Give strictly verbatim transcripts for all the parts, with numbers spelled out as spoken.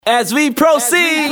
As we proceed,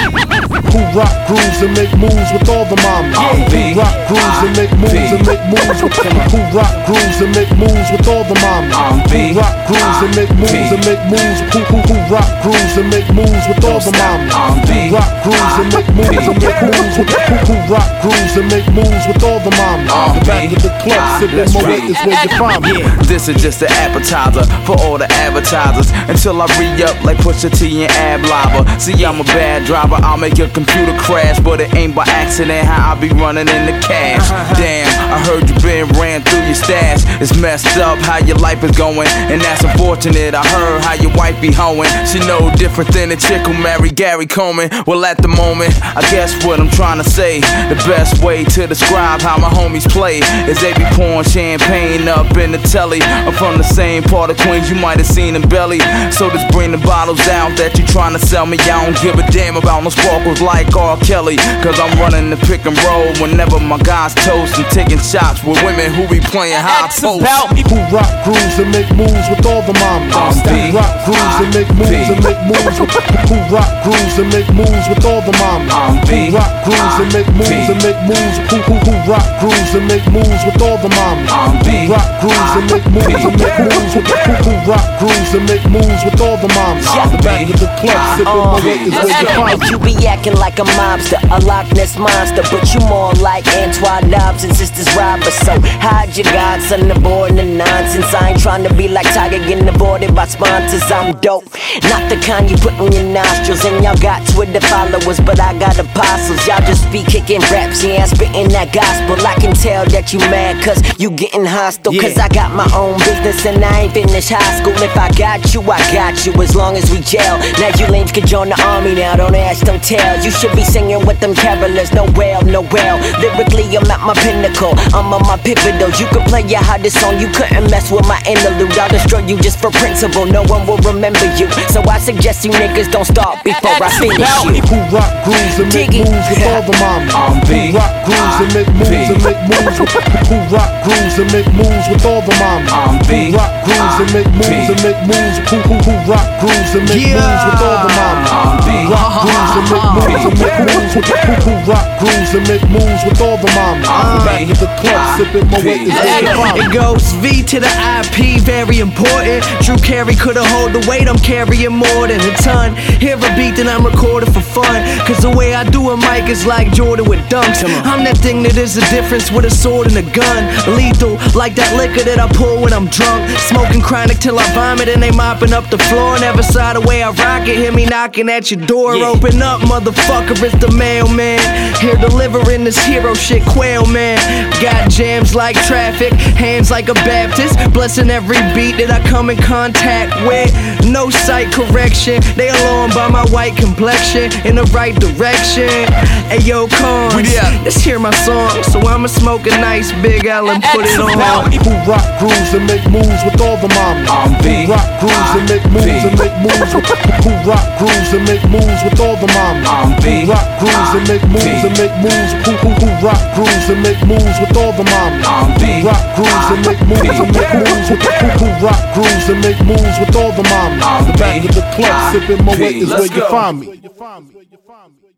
who rock grooves and make moves with all the mamas. Who rock grooves and make moves and make moves with who rock grooves and make moves with all the mamas. Who rock grooves and make moves and make moves. Who who who rock grooves and make moves with all the mamas. Who rock grooves and make moves and make moves with who who rock grooves and make moves with all the mamas. The back of the club, sipping Moet is where you find me. This is just an appetizer for all the advertisers until I re-up like Pusha T and Ab Lava. See, I'm a bad driver, I'll make your computer crash, but it ain't by accident how I be running in the cash. Damn, I heard you been ran through your stash. It's messed up how your life is going, and that's unfortunate. I heard how your wife be hoeing. She no different than a chick who married Gary Coleman. Well, at the moment, I guess what I'm trying to say, the best way to describe how my homies play is they be pouring champagne up in the telly. I'm from the same part of Queens you might have seen in Belly, so just bring the bottles out that you trying to sell me. I don't give a damn about no sparkles like R. Kelly, cause I'm running the pick and roll whenever my guys toast and taking shots with women who be playing high post. Who rock grooves and make moves with all the mamas. Who rock grooves and make moves and make moves with who rock grooves and make moves with all the mamas. Who rock grooves and make moves and make moves. Who who who rock grooves and make moves with all the mamas. Who rock grooves and make moves and make moves with who who rock grooves and make moves with all the mamas. The back of the club, sipping Moet is where you find me. You be acting like a mobster, a Loch Ness monster, but you more like Antoine Dobbs and Sisters Roberts. So hide your godson aboard the nonsense. I ain't trying to be like Tiger getting aborted by sponsors. I'm dope, not the kind you put in your nostrils. And y'all got Twitter followers, but I got apostles. Y'all just be kicking raps, yeah, spitting that gospel. I can tell that you mad cause you getting hostile, cause I got my own business and I ain't finished high school. If I got you, I got you, as long as we gel. Now you lames can join the army now, don't ask, don't tell. You should be singing with them carolers, no well, no well. Lyrically, I'm at my pinnacle, I'm on my pivotal. You can play your hottest song, you couldn't mess with my interlude. I'll destroy you just for principle, no one will remember you. So I suggest you niggas don't start before I finish you. Who rock grooves and make moves with all the mamas. Who rock grooves and make moves and make moves with who rock grooves and make moves with all the mamas. Who rock grooves and make moves and make moves. Who who who rock grooves and make moves with all the mamas. Who rock grooves and make moves and make moves with who who rock grooves and make moves with all the mamas. Back at the club, sipping Moet is where you find me. It goes V to the I P, very important. Drew Carey could've hold the weight, I'm carrying more than a ton. Hear a beat, then I'm recording for fun, cause the way I do a mic is like Jordan with dunks. I'm that thing that is the difference with a sword and a gun. Lethal, like that liquor that I pull when I'm drunk. Smoking chronic till I vomit and they mopping up the floor. Never saw the way I rock it, hear me knocking at your door. Yeah. Open up, motherfucker, it's the mailman. Here delivering this hero shit, quail man. Got jams like traffic, hands like a Baptist, blessing every beat that I come in contact with. No sight correction, they alarmed by my white complexion in the right direction. Ayo, Cons, let's hear my song. So I'ma smoke a nice Big L and put it on. Who rock grooves and make moves with all the mamas. Who rock grooves and make moves and make moves with who rock grooves and make moves with all the mamas. Who rock grooves and make moves and make moves. Who who who rock grooves and make moves with all the mamas. Who rock grooves and make moves and make moves with who who rock grooves and make moves with all the mamas. The back of the club, sipping Moet is where you find me.